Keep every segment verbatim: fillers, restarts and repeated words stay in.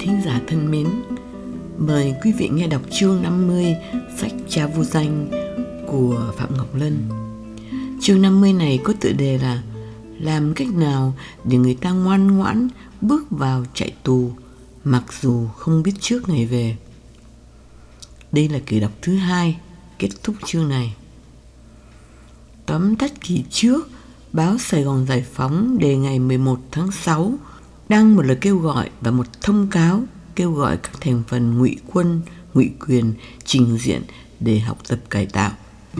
thính giả thân mến, mời quý vị nghe đọc chương năm mươi sách Cha Vô Danh của Phạm Ngọc Lân. Chương năm mươi này có tựa đề là làm cách nào để người ta ngoan ngoãn bước vào trại tù mặc dù không biết trước ngày về. Đây là kỳ đọc thứ hai, kết thúc chương này. Tóm tắt kỳ trước, báo Sài Gòn Giải Phóng đề ngày mười một tháng sáu đăng một lời kêu gọi và một thông cáo kêu gọi các thành phần ngụy quân, ngụy quyền trình diện để học tập cải tạo.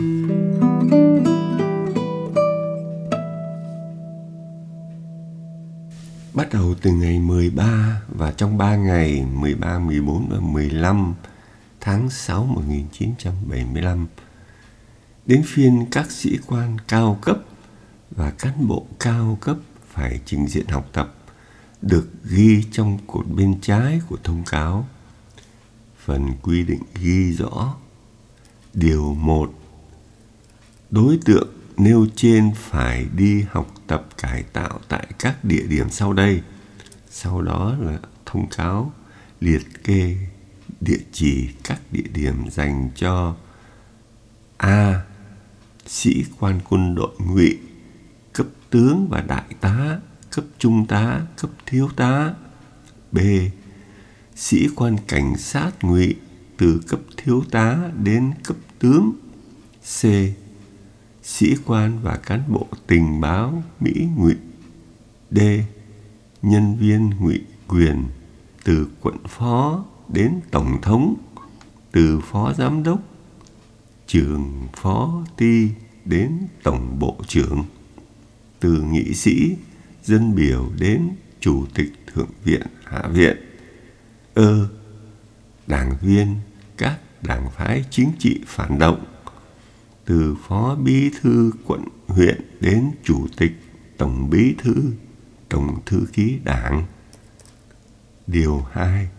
Bắt đầu từ ngày mười ba và trong ba ngày mười ba, mười bốn và mười lăm tháng sáu một nghìn chín trăm bảy mươi lăm, đến phiên các sĩ quan cao cấp và cán bộ cao cấp phải trình diện học tập, được ghi trong cột bên trái của thông cáo. Phần quy định ghi rõ: Điều một. Đối tượng nêu trên phải đi học tập cải tạo tại các địa điểm sau đây. Sau đó là thông cáo liệt kê địa chỉ các địa điểm dành cho: A. Sĩ quan quân đội ngụy, cấp tướng và đại tá, cấp trung tá, cấp thiếu tá. B. Sĩ quan cảnh sát ngụy, từ cấp thiếu tá đến cấp tướng. C. Sĩ quan và cán bộ tình báo Mỹ ngụy. D. Nhân viên ngụy quyền, từ quận phó đến tổng thống, từ phó giám đốc, trưởng phó ty đến tổng bộ trưởng, từ nghị sĩ, dân biểu đến chủ tịch thượng viện, hạ viện. Ơ. Đảng viên các đảng phái chính trị phản động, từ phó bí thư quận huyện đến chủ tịch, tổng bí thư, tổng thư ký đảng. Điều hai.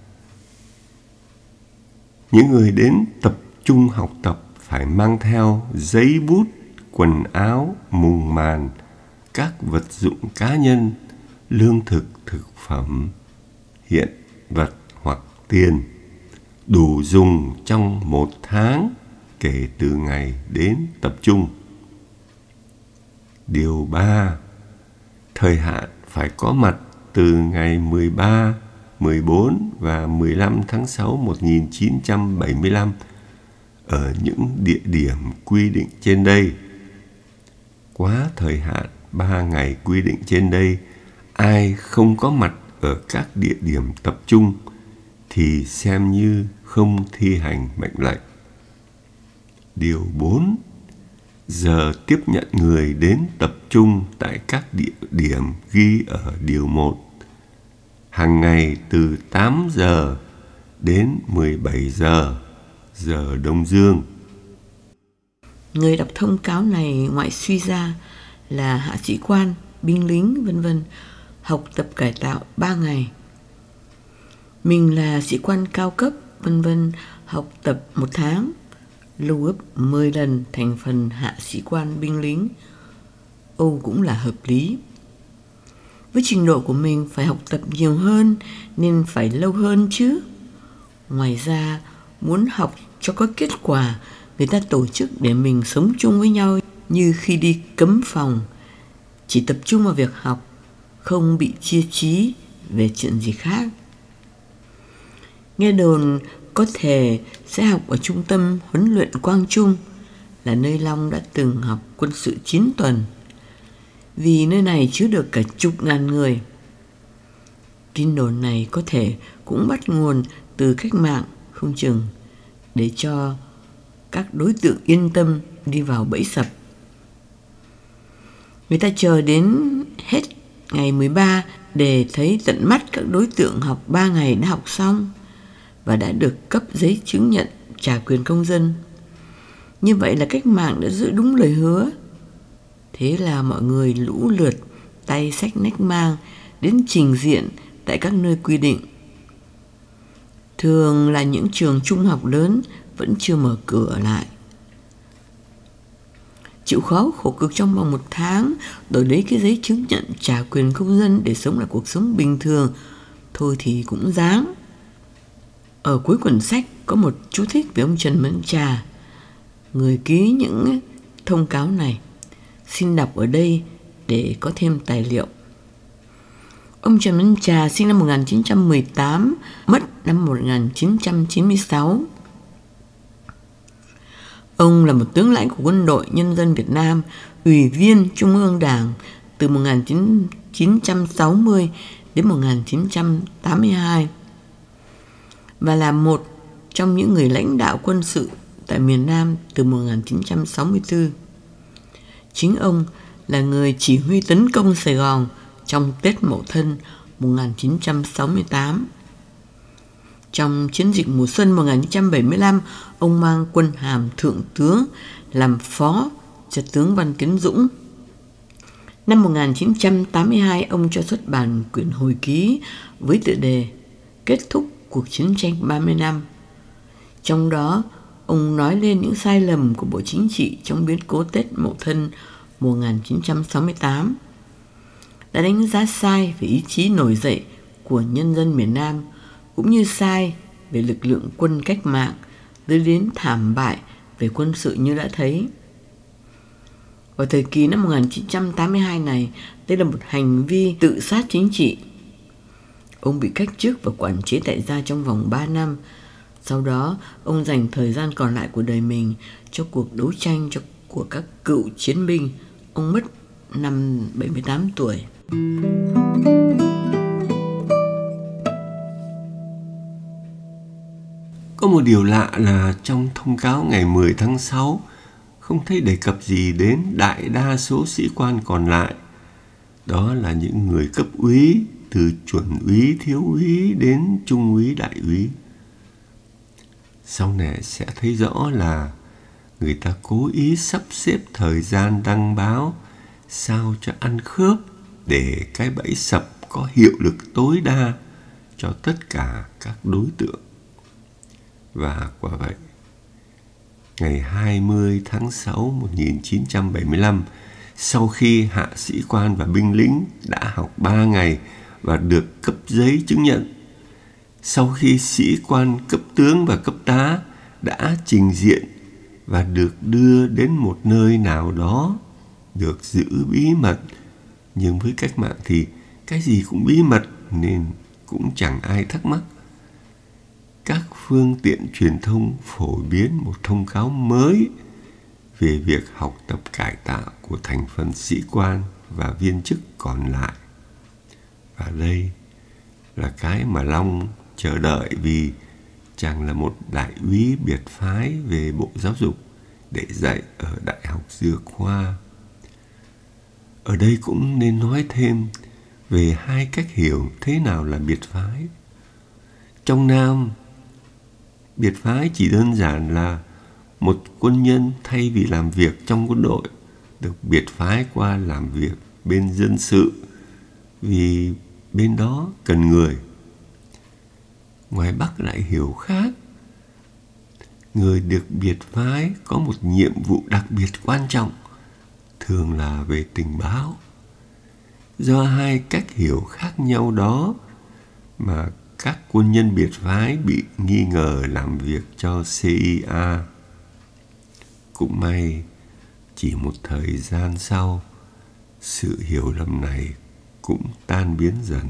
Những người đến tập trung học tập phải mang theo giấy bút, quần áo, mùng màn, các vật dụng cá nhân, lương thực, thực phẩm, hiện vật hoặc tiền, đủ dùng trong một tháng kể từ ngày đến tập trung. Điều ba. Thời hạn phải có mặt từ ngày mười ba, mười bốn và mười lăm tháng sáu một nghìn chín trăm bảy mươi lăm ở những địa điểm quy định trên đây. Quá thời hạn ba ngày quy định trên đây, ai không có mặt ở các địa điểm tập trung thì xem như không thi hành mệnh lệnh. Điều bốn. Giờ tiếp nhận người đến tập trung tại các địa điểm ghi ở điều một. Hàng ngày từ tám giờ đến mười bảy giờ, giờ Đông Dương. Người đọc thông cáo này ngoại suy ra là hạ sĩ quan, binh lính vân vân học tập cải tạo ba ngày. Mình là sĩ quan cao cấp vân vân học tập một tháng, lâu gấp mười lần thành phần hạ sĩ quan binh lính. Âu cũng là hợp lý. Với trình độ của mình phải học tập nhiều hơn nên phải lâu hơn chứ. Ngoài ra, muốn học cho có kết quả, người ta tổ chức để mình sống chung với nhau như khi đi cấm phòng, chỉ tập trung vào việc học, không bị chia trí về chuyện gì khác. Nghe đồn có thể sẽ học ở trung tâm huấn luyện Quang Trung, là nơi Long đã từng học quân sự chín tuần, vì nơi này chứa được cả chục ngàn người. Tin đồn này có thể cũng bắt nguồn từ cách mạng không chừng, để cho các đối tượng yên tâm đi vào bẫy sập. Người ta chờ đến hết ngày mười ba để thấy tận mắt các đối tượng học ba ngày đã học xong và đã được cấp giấy chứng nhận trả quyền công dân. Như vậy là cách mạng đã giữ đúng lời hứa. Thế là mọi người lũ lượt tay xách nách mang đến trình diện tại các nơi quy định. Thường là những trường trung học lớn vẫn chưa mở cửa lại. Chịu khó khổ cực trong vòng một tháng đổi lấy cái giấy chứng nhận trả quyền công dân để sống lại cuộc sống bình thường, thôi thì cũng dáng. Ở cuối quyển sách có một chú thích về ông Trần Mẫn Trà, người ký những thông cáo này. Xin đọc ở đây để có thêm tài liệu. Ông Trần Mẫn Trà sinh năm một nghìn chín trăm mười tám, mất năm một nghìn chín trăm chín mươi sáu. Ông là một tướng lãnh của Quân đội Nhân dân Việt Nam, Ủy viên Trung ương Đảng từ một nghìn chín trăm sáu mươi đến một nghìn chín trăm tám mươi hai và là một trong những người lãnh đạo quân sự tại miền Nam từ một nghìn chín trăm sáu mươi tư. Chính ông là người chỉ huy tấn công Sài Gòn trong Tết Mậu Thân một nghìn chín trăm sáu mươi tám. Trong chiến dịch mùa xuân một nghìn chín trăm bảy mươi lăm, ông mang quân hàm thượng tướng làm phó cho tướng Văn Tiến Dũng. Năm một nghìn chín trăm tám mươi hai, ông cho xuất bản quyển hồi ký với tựa đề Kết thúc cuộc chiến tranh ba mươi năm. Trong đó, ông nói lên những sai lầm của Bộ Chính trị trong biến cố Tết Mậu Thân một nghìn chín trăm sáu mươi tám, đã đánh giá sai về ý chí nổi dậy của nhân dân miền Nam, cũng như sai về lực lượng quân cách mạng, dẫn đến thảm bại về quân sự như đã thấy. Vào thời kỳ năm một nghìn chín trăm tám mươi hai này, đây là một hành vi tự sát chính trị. Ông bị cách chức và quản chế tại gia trong vòng ba năm. Sau đó, ông dành thời gian còn lại của đời mình cho cuộc đấu tranh cho, của các cựu chiến binh. Ông mất năm bảy mươi tám tuổi. Có một điều lạ là trong thông cáo ngày mười tháng sáu không thấy đề cập gì đến đại đa số sĩ quan còn lại. Đó là những người cấp úy, từ chuẩn úy, thiếu úy đến trung úy, đại úy. Sau này sẽ thấy rõ là người ta cố ý sắp xếp thời gian đăng báo sao cho ăn khớp để cái bẫy sập có hiệu lực tối đa cho tất cả các đối tượng. Và quả vậy, ngày hai mươi tháng sáu một nghìn chín trăm bảy mươi lăm, sau khi hạ sĩ quan và binh lính đã học ba ngày và được cấp giấy chứng nhận, sau khi sĩ quan cấp tướng và cấp tá đã trình diện và được đưa đến một nơi nào đó, được giữ bí mật, nhưng với cách mạng thì cái gì cũng bí mật nên cũng chẳng ai thắc mắc. Các phương tiện truyền thông phổ biến một thông cáo mới về việc học tập cải tạo của thành phần sĩ quan và viên chức còn lại. Và đây là cái mà Long chờ đợi, vì chàng là một đại úy biệt phái về Bộ Giáo dục để dạy ở Đại học Dược Khoa. Ở đây cũng nên nói thêm về hai cách hiểu thế nào là biệt phái. Trong Nam, biệt phái chỉ đơn giản là một quân nhân thay vì làm việc trong quân đội được biệt phái qua làm việc bên dân sự vì bên đó cần người. Ngoài Bắc lại hiểu khác. Người được biệt phái có một nhiệm vụ đặc biệt quan trọng, thường là về tình báo. Do hai cách hiểu khác nhau đó mà các quân nhân biệt phái bị nghi ngờ làm việc cho xê i a. Cũng may, chỉ một thời gian sau, sự hiểu lầm này cũng tan biến dần.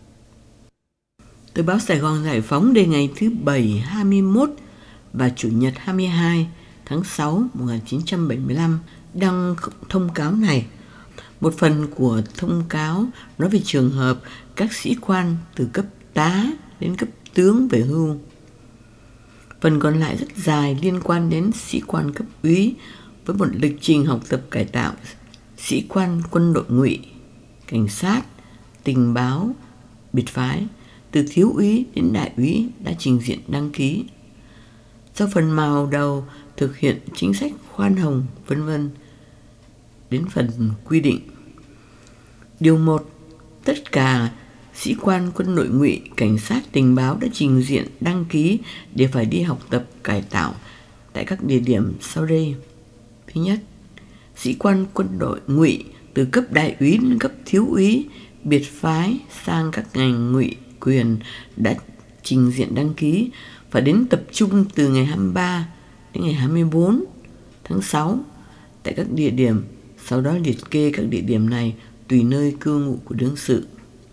Tờ báo Sài Gòn Giải Phóng đề ngày thứ Bảy hai mươi mốt và Chủ nhật hai mươi hai tháng sáu một nghìn chín trăm bảy mươi lăm đăng thông cáo này. Một phần của thông cáo nói về trường hợp các sĩ quan từ cấp tá đến cấp tướng về hưu. Phần còn lại rất dài liên quan đến sĩ quan cấp úy với một lịch trình học tập cải tạo sĩ quan quân đội ngụy, cảnh sát, tình báo, biệt phái, từ thiếu úy đến đại úy đã trình diện đăng ký. Sau phần màu đầu thực hiện chính sách khoan hồng, vân vân, đến phần quy định. Điều một, tất cả sĩ quan quân đội ngụy, cảnh sát, tình báo đã trình diện đăng ký để phải đi học tập cải tạo tại các địa điểm sau đây. Thứ nhất, sĩ quan quân đội ngụy từ cấp đại úy đến cấp thiếu úy, biệt phái sang các ngành ngụy quyền đã trình diện đăng ký phải đến tập trung từ ngày hai mươi ba đến ngày hai mươi bốn tháng sáu tại các địa điểm, sau đó liệt kê các địa điểm này tùy nơi cư ngụ của đương sự.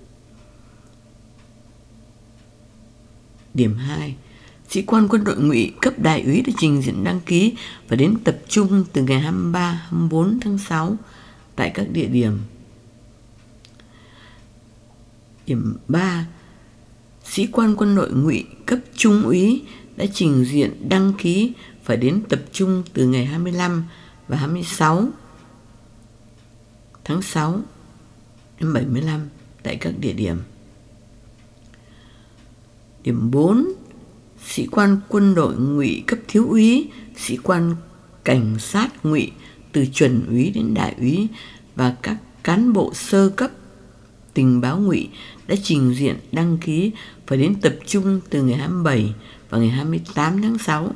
Điểm hai. Sĩ quan quân đội ngụy cấp đại úy đã trình diện đăng ký và đến tập trung từ ngày hai mươi ba đến hai mươi bốn tháng sáu tại các địa điểm. Điểm ba. Sĩ quan quân đội ngụy cấp trung úy đã trình diện đăng ký phải đến tập trung từ ngày hai mươi lăm và hai mươi sáu tháng sáu đến bảy mươi lăm tại các địa điểm. Điểm bốn. Sĩ quan quân đội ngụy cấp thiếu úy, sĩ quan cảnh sát ngụy từ chuẩn úy đến đại úy và các cán bộ sơ cấp tình báo ngụy đã trình diện đăng ký phải đến tập trung từ ngày hai mươi bảy và ngày hai mươi tám tháng sáu.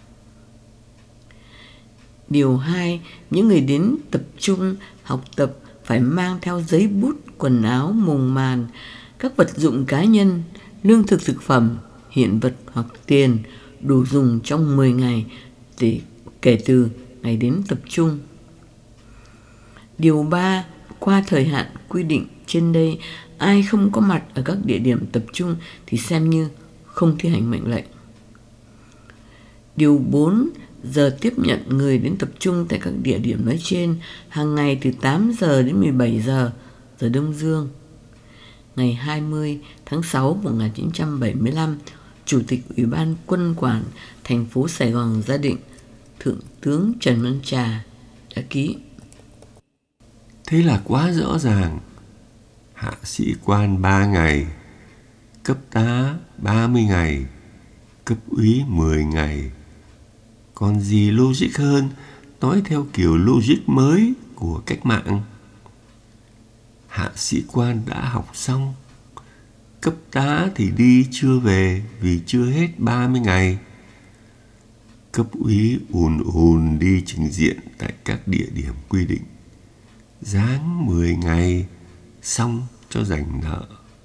Điều hai. Những người đến tập trung học tập phải mang theo giấy bút, quần áo, mùng màn, các vật dụng cá nhân, lương thực thực phẩm, hiện vật hoặc tiền đủ dùng trong mười ngày để kể từ ngày đến tập trung. Điều ba. Qua thời hạn quy định trên đây, ai không có mặt ở các địa điểm tập trung thì xem như không thi hành mệnh lệnh. Điều bốn. Giờ tiếp nhận người đến tập trung tại các địa điểm nói trên hàng ngày từ tám giờ đến mười bảy giờ giờ Đông Dương. Ngày hai mươi tháng sáu năm một nghìn chín trăm bảy mươi lăm, Chủ tịch Ủy ban Quân quản thành phố Sài Gòn gia định Thượng tướng Trần Văn Trà đã ký. Thế là quá rõ ràng. Hạ sĩ quan ba ngày, cấp tá ba mươi ngày, cấp úy mười ngày. Còn gì logic hơn, nói theo kiểu logic mới của cách mạng. Hạ sĩ quan đã học xong, cấp tá thì đi chưa về vì chưa hết ba mươi ngày. Cấp úy ùn ùn đi trình diện tại các địa điểm quy định, dáng mười ngày xong cho dành nợ.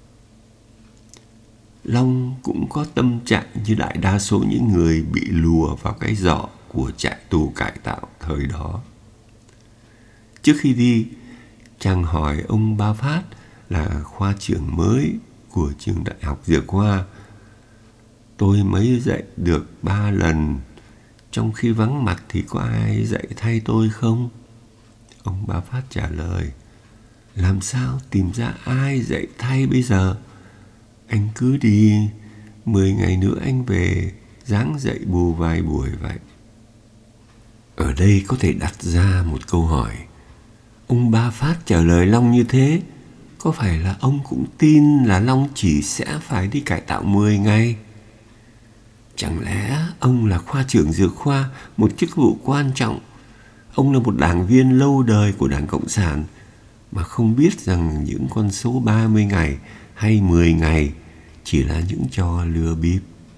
Long cũng có tâm trạng như đại đa số những người bị lùa vào cái giỏ của trại tù cải tạo thời đó. Trước khi đi, chàng hỏi ông Ba Phát là khoa trưởng mới của trường đại học Dược Khoa: tôi mới dạy được ba lần, trong khi vắng mặt thì có ai dạy thay tôi không? Ông Ba Phát trả lời: làm sao tìm ra ai dạy thay bây giờ? Anh cứ đi, mười ngày nữa anh về, ráng dạy bù vài buổi vậy. Ở đây có thể đặt ra một câu hỏi. Ông Ba Phát trả lời Long như thế, có phải là ông cũng tin là Long chỉ sẽ phải đi cải tạo mười ngày? Chẳng lẽ ông là khoa trưởng dược khoa, một chức vụ quan trọng? Ông là một đảng viên lâu đời của Đảng Cộng sản mà không biết rằng những con số ba mươi ngày hay mười ngày chỉ là những trò lừa bịp.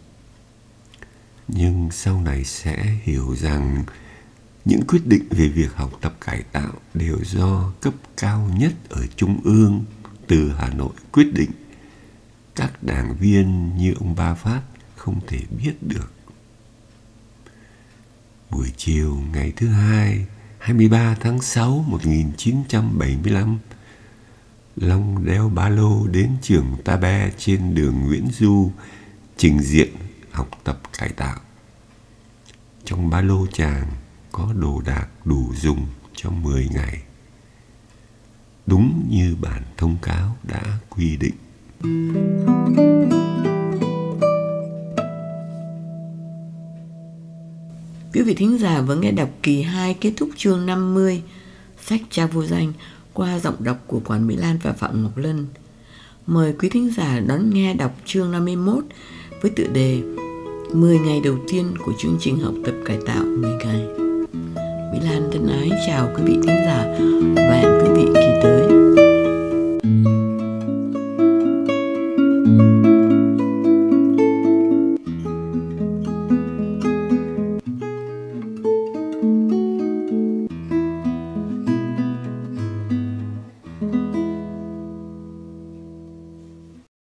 Nhưng sau này sẽ hiểu rằng những quyết định về việc học tập cải tạo đều do cấp cao nhất ở Trung ương từ Hà Nội quyết định. Các đảng viên như ông Ba Phát không thể biết được. Buổi chiều ngày thứ hai, hai mươi ba tháng sáu năm một nghìn chín trăm bảy mươi lăm, Long đeo ba lô đến trường Ta Be trên đường Nguyễn Du trình diện học tập cải tạo. Trong ba lô chàng có đồ đạc đủ dùng cho mười ngày, đúng như bản thông cáo đã quy định. Quý vị thính giả vừa nghe đọc kỳ hai kết thúc chương năm mươi sách Cha Vô Danh qua giọng đọc của Quản Mỹ Lan và Phạm Ngọc Lân. Mời quý thính giả đón nghe đọc chương năm mươi mốt với tựa đề mười ngày đầu tiên của chương trình học tập cải tạo mười ngày. Mỹ Lan thân ái chào quý vị thính giả và hẹn quý vị kỳ tới.